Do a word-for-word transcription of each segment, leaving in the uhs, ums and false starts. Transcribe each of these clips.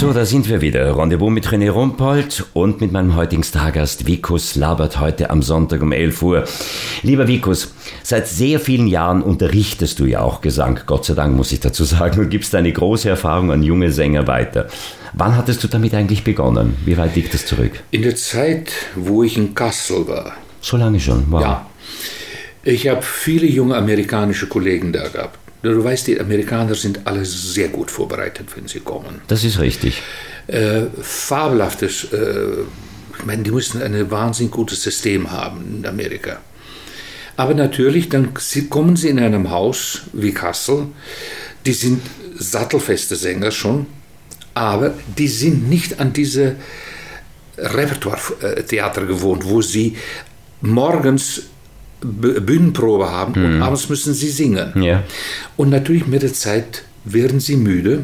So, da sind wir wieder. Rendezvous mit René Rumpold und mit meinem heutigen Stargast Vikus Labert heute am Sonntag um elf Uhr. Lieber Vikus, seit sehr vielen Jahren unterrichtest du ja auch Gesang, Gott sei Dank muss ich dazu sagen, und gibst deine große Erfahrung an junge Sänger weiter. Wann hattest du damit eigentlich begonnen? Wie weit liegt das zurück? In der Zeit, wo ich in Kassel war. So lange schon? Wow. Ja. Ich habe viele junge amerikanische Kollegen da gehabt. Du weißt, die Amerikaner sind alle sehr gut vorbereitet, wenn sie kommen. Das ist richtig. Äh, fabelhaftes, äh, ich meine, die müssen ein wahnsinnig gutes System haben in Amerika. Aber natürlich, dann kommen sie in einem Haus wie Kassel, die sind sattelfeste Sänger schon, aber die sind nicht an diese Repertoire-Theater gewohnt, wo sie morgens Bühnenprobe haben und mhm. abends müssen sie singen. Ja. Und natürlich mit der Zeit werden sie müde.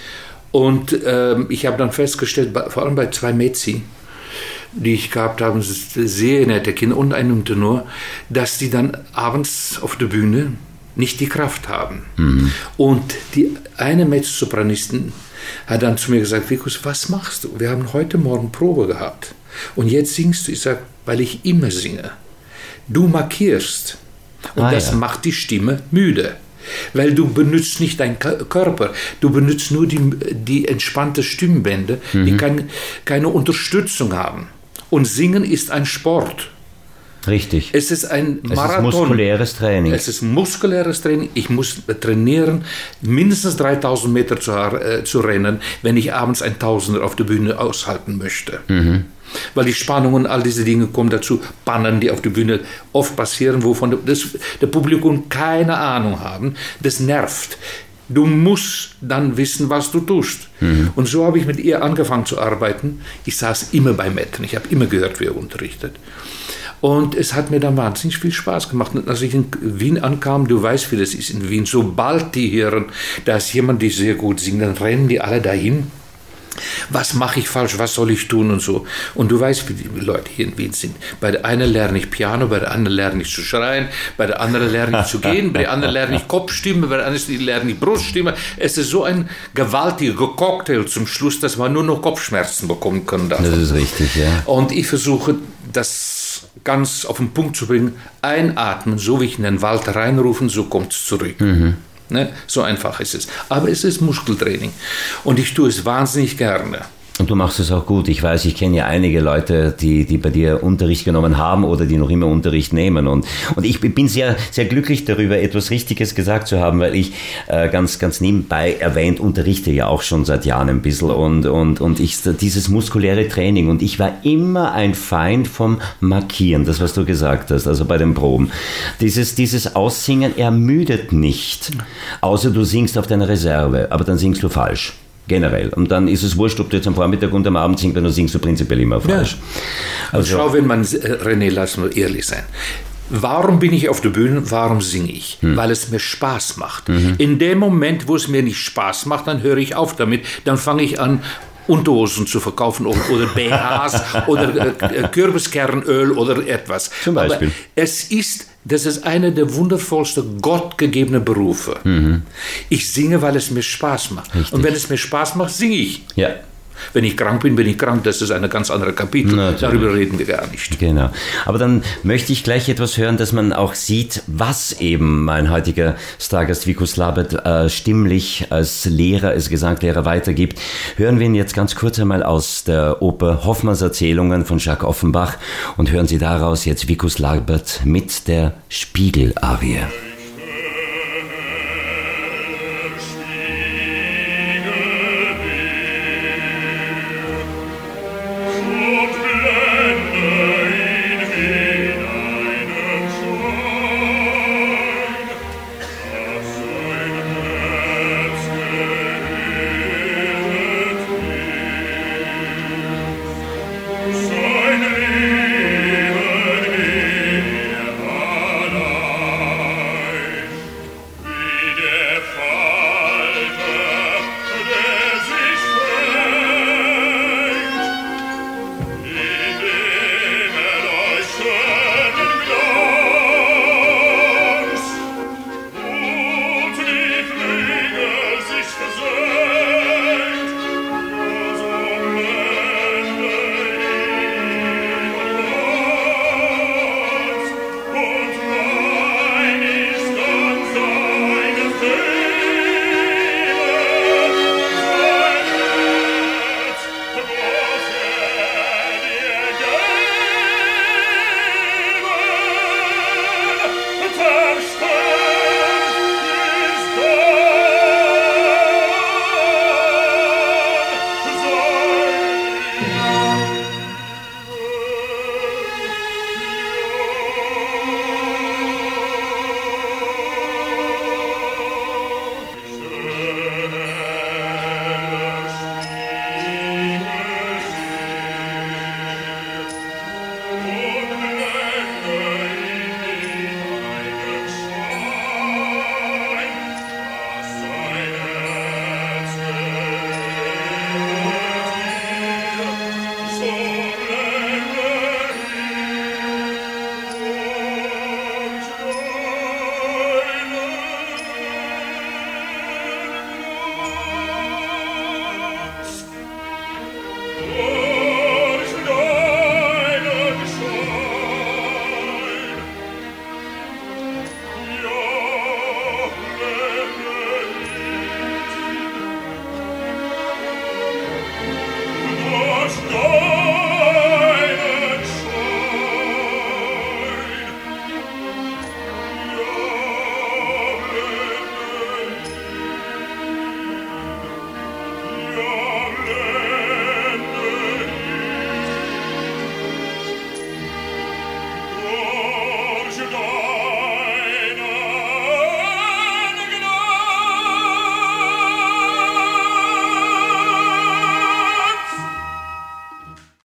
Und ähm, ich habe dann festgestellt, vor allem bei zwei Mädchen, die ich gehabt habe, sehr nette Kinder und einem Tenor, dass die dann abends auf der Bühne nicht die Kraft haben. Mhm. Und die eine Mezzosopranistin hat dann zu mir gesagt, Vikus, was machst du? Wir haben heute Morgen Probe gehabt. Und jetzt singst du. Ich sage, weil ich immer singe. Du markierst und ah, das ja. macht die Stimme müde, weil du benutzt nicht deinen Körper, du benutzt nur die, die entspannte Stimmbänder, mhm. die kein, keine Unterstützung haben. Und Singen ist ein Sport. Richtig. Es ist ein Marathon. Es ist muskuläres Training. Es ist muskuläres Training. Ich muss trainieren, mindestens dreitausend Meter zu, äh, zu rennen, wenn ich abends ein Tausender auf der Bühne aushalten möchte. Mhm. Weil die Spannung und all diese Dinge kommen dazu, Pannen, die auf der Bühne oft passieren, wovon das, der Publikum keine Ahnung haben. Das nervt. Du musst dann wissen, was du tust. Mhm. Und so habe ich mit ihr angefangen zu arbeiten. Ich saß immer bei Metten. Ich habe immer gehört, wie er unterrichtet. Und es hat mir dann wahnsinnig viel Spaß gemacht. Und als ich in Wien ankam, du weißt, wie das ist in Wien, sobald die hören, da ist jemand, der sehr gut singt, dann rennen die alle dahin. Was mache ich falsch, was soll ich tun und so. Und du weißt, wie die Leute hier in Wien sind. Bei der einen lerne ich Piano, bei der anderen lerne ich zu schreien, bei der anderen lerne ich zu gehen, bei der anderen lerne ich Kopfstimme, bei der anderen lerne ich Bruststimme. Es ist so ein gewaltiger Cocktail zum Schluss, dass man nur noch Kopfschmerzen bekommen kann davon. Das ist richtig, ja. Und ich versuche, das ganz auf den Punkt zu bringen. Einatmen, so wie ich in den Wald reinrufen, so kommt es zurück. Mhm. Ne? So einfach ist es. Aber es ist Muskeltraining. Und ich tue es wahnsinnig gerne. Und du machst es auch gut. Ich weiß, ich kenne ja einige Leute, die, die bei dir Unterricht genommen haben oder die noch immer Unterricht nehmen. Und, und ich bin sehr, sehr glücklich darüber, etwas Richtiges gesagt zu haben, weil ich äh, ganz, ganz nebenbei erwähnt, unterrichte ja auch schon seit Jahren ein bisschen. Und, und, und ich, dieses muskuläre Training. Und ich war immer ein Feind vom Markieren, das, was du gesagt hast, also bei den Proben. Dieses, dieses Aussingen ermüdet nicht, außer du singst auf deiner Reserve, aber dann singst du falsch. Generell. Und dann ist es wurscht, ob du jetzt am Vormittag und am Abend singst, dann singst du prinzipiell immer falsch. Ja. Also, schau, wenn man, René, lass mal ehrlich sein. Warum bin ich auf der Bühne? Warum singe ich? Hm. Weil es mir Spaß macht. Mhm. In dem Moment, wo es mir nicht Spaß macht, dann höre ich auf damit. Dann fange ich an, Unterhosen zu verkaufen oder, oder B Hs oder äh, Kürbiskernöl oder etwas. Zum Beispiel. Aber es ist, das ist einer der wundervollsten gottgegebenen Berufe. Mhm. Ich singe, weil es mir Spaß macht. Richtig. Und wenn es mir Spaß macht, singe ich. Ja. Wenn ich krank bin, bin ich krank. Das ist eine ganz andere Kapitel. Natürlich. Darüber reden wir gar nicht. Genau. Aber dann möchte ich gleich etwas hören, dass man auch sieht, was eben mein heutiger Stargast Vikus Labert äh, stimmlich als Lehrer, als Gesanglehrer weitergibt. Hören wir ihn jetzt ganz kurz einmal aus der Oper Hoffmanns Erzählungen von Jacques Offenbach und hören Sie daraus jetzt Vikus Labert mit der Spiegel-Arie.